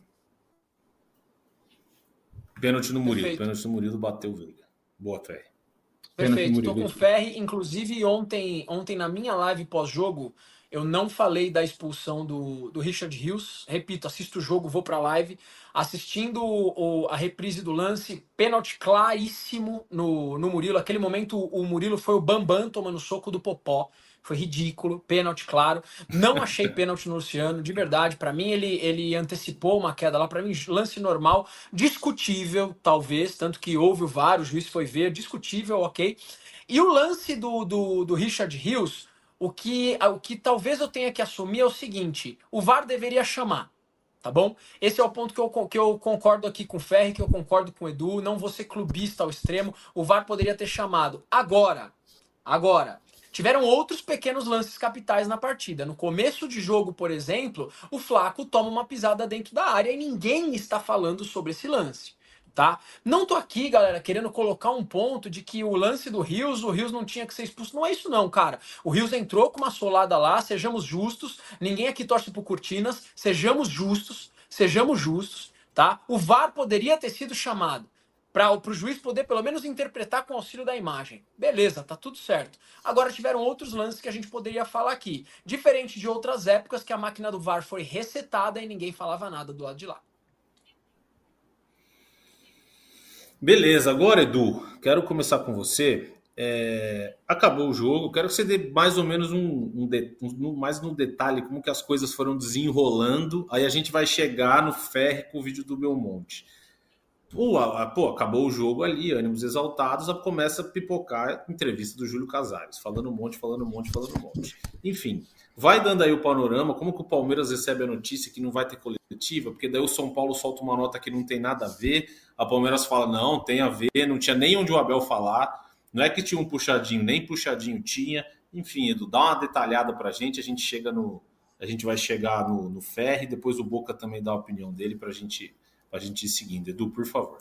Pênalti no Murilo, Perfeito. Pênalti no Murilo, bateu o Veiga. Boa, Ferri. Perfeito, estou com o Ferri. Inclusive, ontem na minha live pós-jogo, eu não falei da expulsão do Richard Rios. Repito, assisto o jogo, vou para a live. Assistindo a reprise do lance, pênalti claríssimo no Murilo. Aquele momento, o Murilo foi o Bambam tomando soco do Popó. Foi ridículo, pênalti claro. Não achei pênalti no Luciano, de verdade. Para mim, ele antecipou uma queda lá. Para mim, lance normal, discutível, talvez. Tanto que houve o VAR, o juiz foi ver, discutível, ok. E o lance do Richard Rios, o que talvez eu tenha que assumir é o seguinte: o VAR deveria chamar. Tá bom? Esse é o ponto que eu concordo aqui com o Ferri, que eu concordo com o Edu. Não vou ser clubista ao extremo. O VAR poderia ter chamado. Agora, tiveram outros pequenos lances capitais na partida. No começo de jogo, por exemplo, o Flaco toma uma pisada dentro da área e ninguém está falando sobre esse lance. Tá? Não tô aqui, galera, querendo colocar um ponto de que o lance do Rios, o Rios não tinha que ser expulso. Não é isso não, cara. O Rios entrou com uma solada lá, sejamos justos. Ninguém aqui torce por cortinas. Sejamos justos, tá? O VAR poderia ter sido chamado para o juiz poder pelo menos interpretar com o auxílio da imagem. Beleza, tá tudo certo. Agora tiveram outros lances que a gente poderia falar aqui. Diferente de outras épocas que a máquina do VAR foi resetada e ninguém falava nada do lado de lá. Beleza, agora, Edu, quero começar com você. Acabou o jogo, quero que você dê mais ou menos mais no detalhe como que as coisas foram desenrolando. Aí a gente vai chegar no Ferri com o vídeo do Belmonte. Acabou o jogo ali, ânimos exaltados, começa a pipocar a entrevista do Júlio Casares, falando um monte. Enfim, vai dando aí o panorama, como que o Palmeiras recebe a notícia que não vai ter coletiva, porque daí o São Paulo solta uma nota que não tem nada a ver, a Palmeiras fala, não, tem a ver, não tinha nem onde o Abel falar, não é que tinha um puxadinho, nem puxadinho tinha. Enfim, Edu, dá uma detalhada pra gente, a gente vai chegar no Ferri, depois o Boca também dá a opinião dele pra gente ir seguindo. Edu, por favor.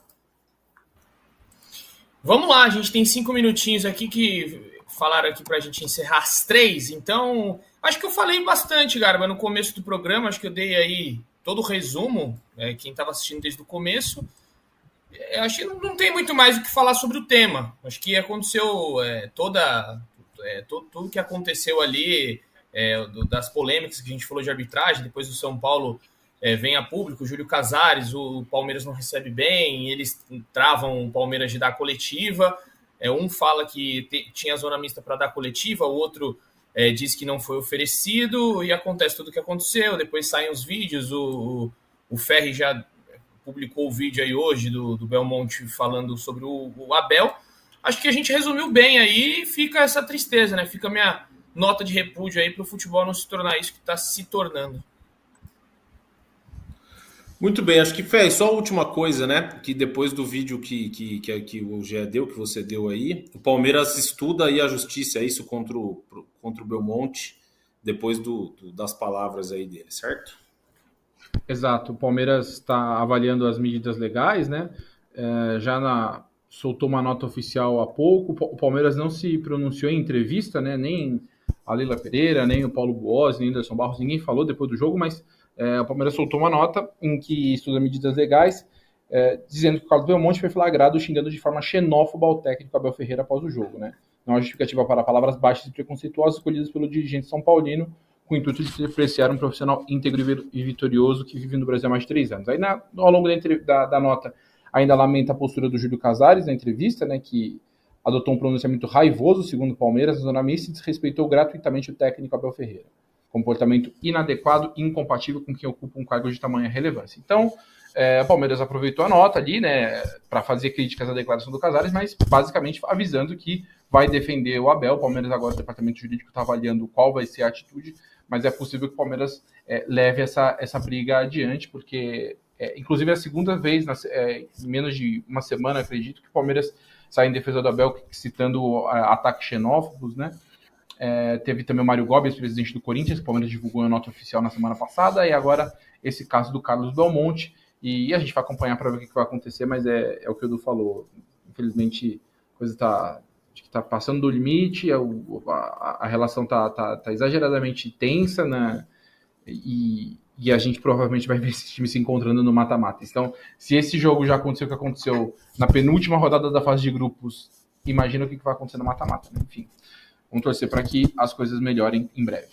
Vamos lá, a gente tem 5 minutinhos aqui que falaram aqui pra gente encerrar às 3, então acho que eu falei bastante, Garba, no começo do programa, acho que eu dei aí todo o resumo, quem estava assistindo desde o começo. Acho que não tem muito mais o que falar sobre o tema. Acho que aconteceu tudo que aconteceu ali, das polêmicas que a gente falou de arbitragem, depois do São Paulo vem a público, o Júlio Casares, o Palmeiras não recebe bem, eles travam o Palmeiras de dar coletiva, um fala que tinha zona mista para dar coletiva, o outro diz que não foi oferecido, e acontece tudo o que aconteceu, depois saem os vídeos, o Ferri já publicou o vídeo aí hoje do Belmonte falando sobre o Abel. acho que a gente resumiu bem aí e fica essa tristeza, né? Fica a minha nota de repúdio aí para o futebol não se tornar isso que está se tornando. Muito bem, acho que Fé, só a última coisa, né? Que depois do vídeo que o Gé deu, que você deu aí, o Palmeiras estuda aí a justiça, é isso, contra o Belmonte, depois das palavras aí dele, certo? Exato, o Palmeiras está avaliando as medidas legais, né? Soltou uma nota oficial há pouco. O Palmeiras não se pronunciou em entrevista, né? Nem a Leila Pereira, nem o Paulo Buozzi, nem o Anderson Barros, ninguém falou depois do jogo, mas o Palmeiras soltou uma nota em que estuda medidas legais, dizendo que o Carlos Belmonte foi flagrado xingando de forma xenófoba o técnico Abel Ferreira após o jogo, né? Não há justificativa para palavras baixas e preconceituosas escolhidas pelo dirigente São Paulino, com o intuito de depreciar um profissional íntegro e vitorioso que vive no Brasil há mais de 3 anos. Aí, ao longo da nota, ainda lamenta a postura do Júlio Casares na entrevista, né, que adotou um pronunciamento raivoso, segundo o Palmeiras, na zona mista, e desrespeitou gratuitamente o técnico Abel Ferreira. Comportamento inadequado e incompatível com quem ocupa um cargo de tamanha relevância. Então, o Palmeiras aproveitou a nota ali, né, para fazer críticas à declaração do Casares, mas basicamente avisando que vai defender o Abel. O Palmeiras agora, o departamento jurídico está avaliando qual vai ser a atitude, mas é possível que o Palmeiras leve essa briga adiante, porque, inclusive, é a segunda vez, em menos de uma semana, acredito, que o Palmeiras sai em defesa do Abel, citando ataques xenófobos, né? Teve também o Mário Gómez, presidente do Corinthians, que o Palmeiras divulgou a nota oficial na semana passada, e agora esse caso do Carlos Belmonte, e a gente vai acompanhar para ver o que vai acontecer, mas é o que o Edu falou. Infelizmente, a coisa está passando do limite, a relação está exageradamente tensa, né? E a gente provavelmente vai ver esse time se encontrando no mata-mata. Então, se esse jogo já aconteceu o que aconteceu na penúltima rodada da fase de grupos, imagina o que vai acontecer no mata-mata, né? Enfim, vamos torcer para que as coisas melhorem em breve.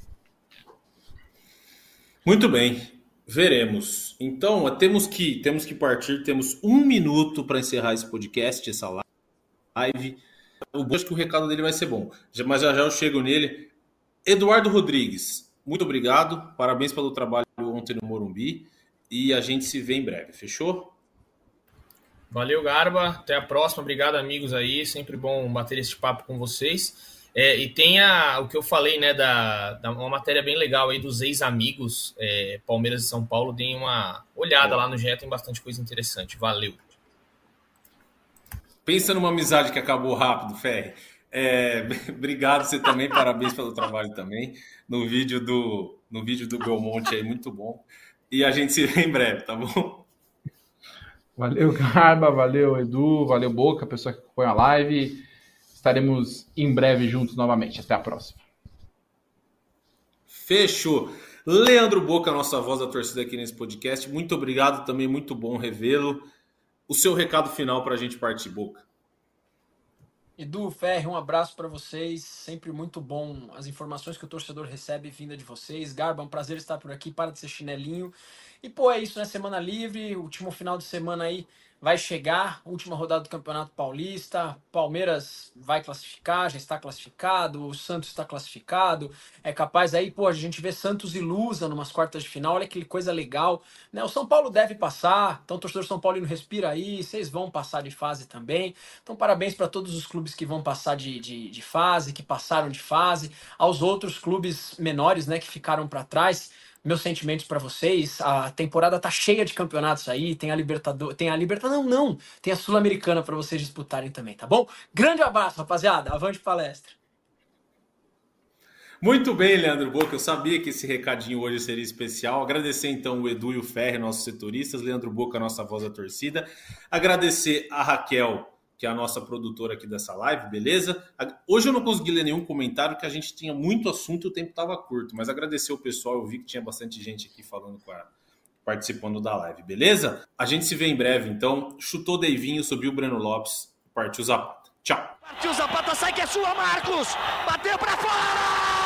Muito bem, veremos. Então, temos que partir, temos 1 minuto para encerrar esse podcast, essa live. Eu acho que o recado dele vai ser bom, mas já eu chego nele. Eduardo Rodrigues, muito obrigado, parabéns pelo trabalho ontem no Morumbi, e a gente se vê em breve, fechou? Valeu, Garba, até a próxima, obrigado, amigos aí, sempre bom bater esse papo com vocês. E tem o que eu falei, né, uma matéria bem legal aí dos ex-amigos Palmeiras e São Paulo, deem uma olhada lá no GE, tem bastante coisa interessante, valeu. Pensa numa amizade que acabou rápido, Ferri. Obrigado, você também, parabéns pelo trabalho também, no vídeo do Belmonte aí, muito bom. E a gente se vê em breve, tá bom? Valeu, Garba, valeu, Edu, valeu, Boca, pessoa que acompanha a live. Estaremos em breve juntos novamente. Até a próxima. Fechou. Leandro Boca, nossa voz da torcida aqui nesse podcast. Muito obrigado também, muito bom revê-lo. O seu recado final para a gente partir, Boca. Edu, Ferri, um abraço para vocês. Sempre muito bom as informações que o torcedor recebe vinda de vocês. Garba, um prazer estar por aqui. Para de ser chinelinho. E, é isso, né? Semana livre, último final de semana aí vai chegar, última rodada do Campeonato Paulista, Palmeiras vai classificar, já está classificado, o Santos está classificado, é capaz aí, a gente vê Santos e Lusa numas quartas de final, olha que coisa legal, né? O São Paulo deve passar, então o torcedor São Paulino respira aí, vocês vão passar de fase também, então parabéns para todos os clubes que vão passar de fase, que passaram de fase, aos outros clubes menores, né, que ficaram para trás. Meus sentimentos para vocês, a temporada tá cheia de campeonatos aí, tem a Libertadores, tem a Sul-Americana para vocês disputarem também, tá bom? Grande abraço, rapaziada, avante palestra. Muito bem, Leandro Boca, eu sabia que esse recadinho hoje seria especial. Agradecer então o Edu e o Ferri, nossos setoristas, Leandro Boca, nossa voz da torcida. Agradecer a Raquel, que é a nossa produtora aqui dessa live, beleza? Hoje eu não consegui ler nenhum comentário, que a gente tinha muito assunto e o tempo estava curto, mas agradecer o pessoal, eu vi que tinha bastante gente aqui participando da live, beleza? A gente se vê em breve, então. Chutou Deivinho, subiu o Breno Lopes, partiu Zapata. Tchau! Partiu Zapata, sai que é sua, Marcos! Bateu pra fora!